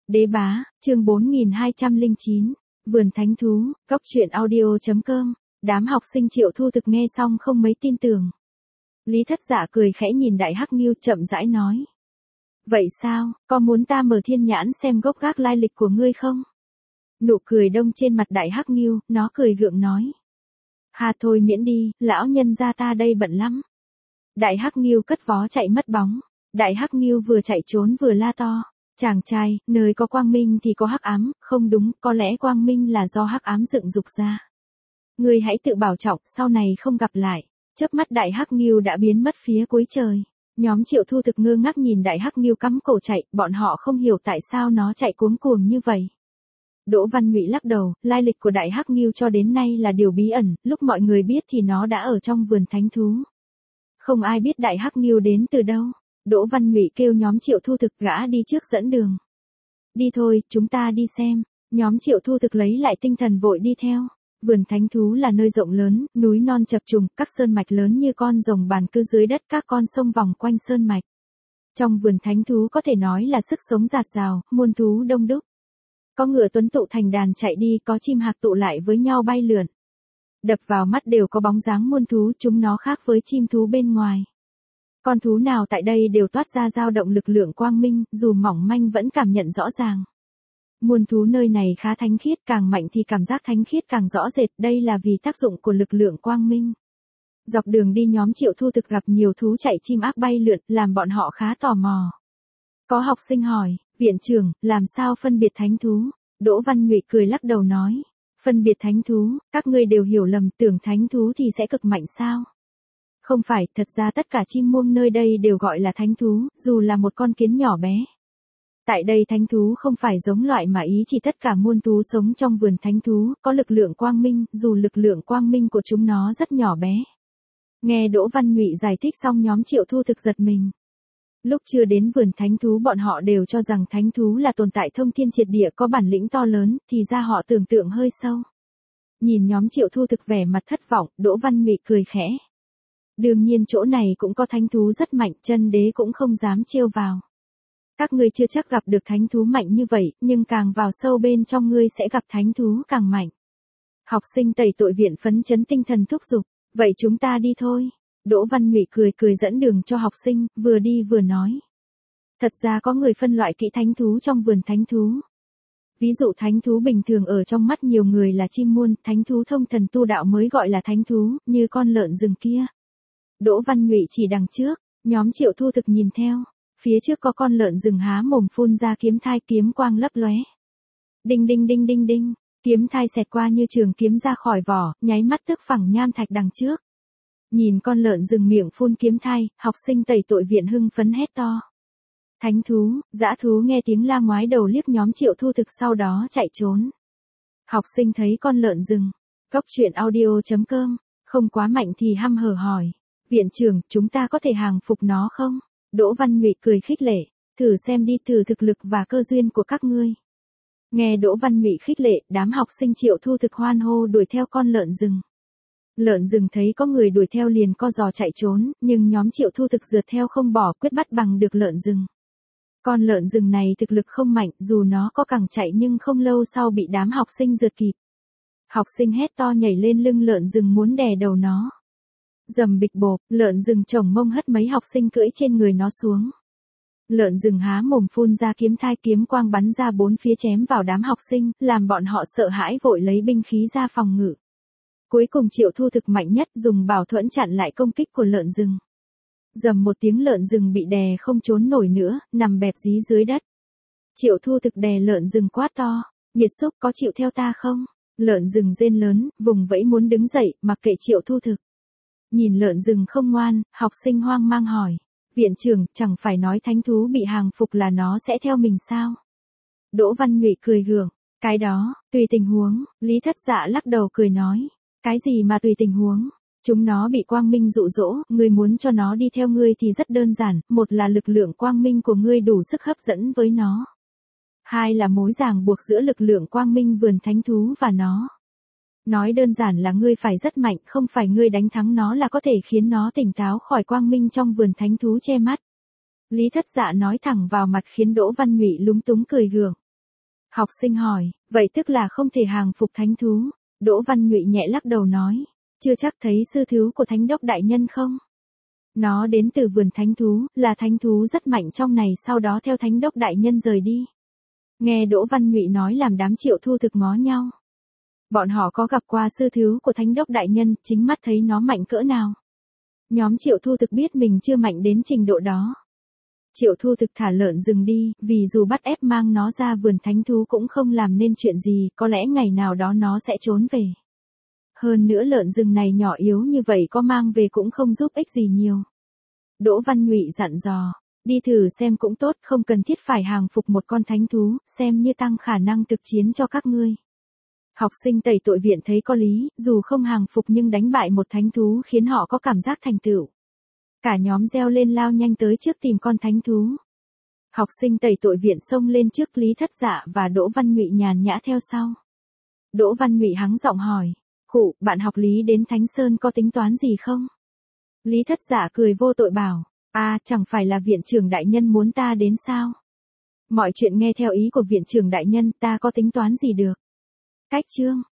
Đế bá, chương 4209, Vườn Thánh Thú, Cốc truyện audio.com, đám học sinh Triệu Thu Thực nghe xong không mấy tin tưởng. Lý Thất Dạ cười khẽ nhìn Đại Hắc Ngưu chậm rãi nói. Vậy sao, có muốn ta mở thiên nhãn xem gốc gác lai lịch của ngươi không? Nụ cười đông trên mặt Đại Hắc Ngưu, nó cười gượng nói. Hà thôi miễn đi, lão nhân gia ta đây bận lắm. Đại Hắc Ngưu cất vó chạy mất bóng. Đại Hắc Ngưu vừa chạy trốn vừa la to. Chàng trai, nơi có quang minh thì có hắc ám, không đúng, có lẽ quang minh là do hắc ám dựng dục ra. Ngươi hãy tự bảo trọng, sau này không gặp lại. Chớp mắt Đại Hắc Ngưu đã biến mất phía cuối trời. Nhóm Triệu Thu Thực ngơ ngác nhìn Đại Hắc Ngưu cắm cổ chạy, bọn họ không hiểu tại sao nó chạy cuống cuồng như vậy. Đỗ Văn Nhụy lắc đầu, lai lịch của Đại Hắc Ngưu cho đến nay là điều bí ẩn, lúc mọi người biết thì nó đã ở trong vườn thánh thú. Không ai biết Đại Hắc Ngưu đến từ đâu. Đỗ Văn Nhụy kêu nhóm Triệu Thu Thực gã đi trước dẫn đường. Đi thôi, chúng ta đi xem. Nhóm Triệu Thu Thực lấy lại tinh thần vội đi theo. Vườn thánh thú là nơi rộng lớn, núi non chập trùng, các sơn mạch lớn như con rồng bàn cư dưới đất, các con sông vòng quanh sơn mạch. Trong vườn thánh thú có thể nói là sức sống rạt rào, muôn thú đông đúc. Có ngựa tuấn tụ thành đàn chạy đi, có chim hạc tụ lại với nhau bay lượn. Đập vào mắt đều có bóng dáng muôn thú, chúng nó khác với chim thú bên ngoài. Con thú nào tại đây đều toát ra dao động lực lượng quang minh, dù mỏng manh vẫn cảm nhận rõ ràng. Muôn thú nơi này khá thánh khiết, càng mạnh thì cảm giác thánh khiết càng rõ rệt, đây là vì tác dụng của lực lượng quang minh. Dọc đường đi nhóm Triệu Thu Thực gặp nhiều thú chạy chim ác bay lượn, làm bọn họ khá tò mò. Có học sinh hỏi, viện trưởng, làm sao phân biệt thánh thú? Đỗ Văn Nhụy cười lắc đầu nói, phân biệt thánh thú, các ngươi đều hiểu lầm, tưởng thánh thú thì sẽ cực mạnh sao? Không phải, thật ra tất cả chim muông nơi đây đều gọi là thánh thú, dù là một con kiến nhỏ bé. Tại đây thánh thú không phải giống loại mà ý chỉ tất cả muôn thú sống trong vườn thánh thú, có lực lượng quang minh, dù lực lượng quang minh của chúng nó rất nhỏ bé. Nghe Đỗ Văn Nhụy giải thích xong nhóm Triệu Thu Thực giật mình. Lúc chưa đến vườn thánh thú bọn họ đều cho rằng thánh thú là tồn tại thông thiên triệt địa có bản lĩnh to lớn, thì ra họ tưởng tượng hơi sâu. Nhìn nhóm Triệu Thu Thực vẻ mặt thất vọng, Đỗ Văn Nhụy cười khẽ. Đương nhiên chỗ này cũng có thánh thú rất mạnh, chân đế cũng không dám trêu vào. Các ngươi chưa chắc gặp được thánh thú mạnh như vậy, nhưng càng vào sâu bên trong ngươi sẽ gặp thánh thú càng mạnh. Học sinh Tẩy Tội Viện phấn chấn tinh thần thúc giục, vậy chúng ta đi thôi. Đỗ Văn Nhụy cười dẫn đường cho học sinh, vừa đi vừa nói. Thật ra có người phân loại kỹ thánh thú trong vườn thánh thú. Ví dụ thánh thú bình thường ở trong mắt nhiều người là chim muôn, thánh thú thông thần tu đạo mới gọi là thánh thú, như con lợn rừng kia. Đỗ Văn Nhụy chỉ đằng trước, nhóm Triệu Thu Thực nhìn theo, phía trước có con lợn rừng há mồm phun ra kiếm thai, kiếm quang lấp lóe. Đinh đinh đinh đinh đinh, kiếm thai xẹt qua như trường kiếm ra khỏi vỏ, nháy mắt tức phẳng nham thạch đằng trước. Nhìn con lợn rừng miệng phun kiếm thai, học sinh Tẩy Tội Viện hưng phấn hét to. Thánh thú, dã thú nghe tiếng la ngoái đầu liếc nhóm Triệu Thu Thực sau đó chạy trốn. Học sinh thấy con lợn rừng, Cốc truyện audio.com, không quá mạnh thì hăm hở hỏi. Viện trưởng, chúng ta có thể hàng phục nó không? Đỗ Văn Nhụy cười khích lệ, thử xem đi, thử thực lực và cơ duyên của các ngươi. Nghe Đỗ Văn Nhụy khích lệ, đám học sinh Triệu Thu Thực hoan hô đuổi theo con lợn rừng. Lợn rừng thấy có người đuổi theo liền co giò chạy trốn, nhưng nhóm Triệu Thu Thực rượt theo không bỏ, quyết bắt bằng được lợn rừng. Con lợn rừng này thực lực không mạnh, dù nó có càng chạy nhưng không lâu sau bị đám học sinh rượt kịp. Học sinh hét to nhảy lên lưng lợn rừng muốn đè đầu nó. Dầm bịch bộp, lợn rừng chồng mông hất mấy học sinh cưỡi trên người nó xuống. Lợn rừng há mồm phun ra kiếm thai, kiếm quang bắn ra bốn phía chém vào đám học sinh, làm bọn họ sợ hãi vội lấy binh khí ra phòng ngự. Cuối cùng Triệu Thu Thực mạnh nhất dùng bảo thuẫn chặn lại công kích của lợn rừng. Dầm một tiếng lợn rừng bị đè không trốn nổi nữa, nằm bẹp dí dưới đất. Triệu Thu Thực đè lợn rừng quát to, nhiệt xúc có chịu theo ta không? Lợn rừng rên lớn, vùng vẫy muốn đứng dậy, mặc kệ Triệu Thu Thực. Nhìn lợn rừng không ngoan, học sinh hoang mang hỏi. Viện trưởng, chẳng phải nói thánh thú bị hàng phục là nó sẽ theo mình sao? Đỗ Văn Nhụy cười gượng. Cái đó, tùy tình huống, Lý Thất Dạ lắc đầu cười nói. Cái gì mà tùy tình huống? Chúng nó bị quang minh dụ dỗ, ngươi muốn cho nó đi theo ngươi thì rất đơn giản, một là lực lượng quang minh của ngươi đủ sức hấp dẫn với nó. Hai là mối ràng buộc giữa lực lượng quang minh vườn thánh thú và nó. Nói đơn giản là ngươi phải rất mạnh, không phải ngươi đánh thắng nó là có thể khiến nó tỉnh táo khỏi quang minh trong vườn thánh thú che mắt. Lý Thất Dạ nói thẳng vào mặt khiến Đỗ Văn Nhụy lúng túng cười gượng. Học sinh hỏi, vậy tức là không thể hàng phục thánh thú. Đỗ Văn Nhụy nhẹ lắc đầu nói, chưa chắc thấy sư thứ của thánh đốc đại nhân không. Nó đến từ vườn thánh thú, là thánh thú rất mạnh trong này, sau đó theo thánh đốc đại nhân rời đi. Nghe Đỗ Văn Nhụy nói làm đám Triệu Thu Thực ngó nhau. Bọn họ có gặp qua sư thứ của thánh đốc đại nhân, chính mắt thấy nó mạnh cỡ nào. Nhóm Triệu Thu Thực biết mình chưa mạnh đến trình độ đó. Triệu Thu Thực thả lợn rừng đi, vì dù bắt ép mang nó ra vườn thánh thú cũng không làm nên chuyện gì, có lẽ ngày nào đó nó sẽ trốn về. Hơn nữa lợn rừng này nhỏ yếu như vậy có mang về cũng không giúp ích gì nhiều. Đỗ Văn Nhụy dặn dò, đi thử xem cũng tốt, không cần thiết phải hàng phục một con thánh thú, xem như tăng khả năng thực chiến cho các ngươi. Học sinh tẩy tội viện thấy có lý, dù không hàng phục nhưng đánh bại một thánh thú khiến họ có cảm giác thành tựu. Cả nhóm reo lên lao nhanh tới trước tìm con thánh thú. Học sinh tẩy tội viện xông lên trước, Lý Thất Dạ và Đỗ Văn Nhụy nhàn nhã theo sau. Đỗ Văn Nhụy hắng giọng hỏi, khụ, bạn học Lý đến Thánh Sơn có tính toán gì không? Lý Thất Dạ cười vô tội bảo, chẳng phải là viện trưởng đại nhân muốn ta đến sao? Mọi chuyện nghe theo ý của viện trưởng đại nhân, ta có tính toán gì được. Cách chương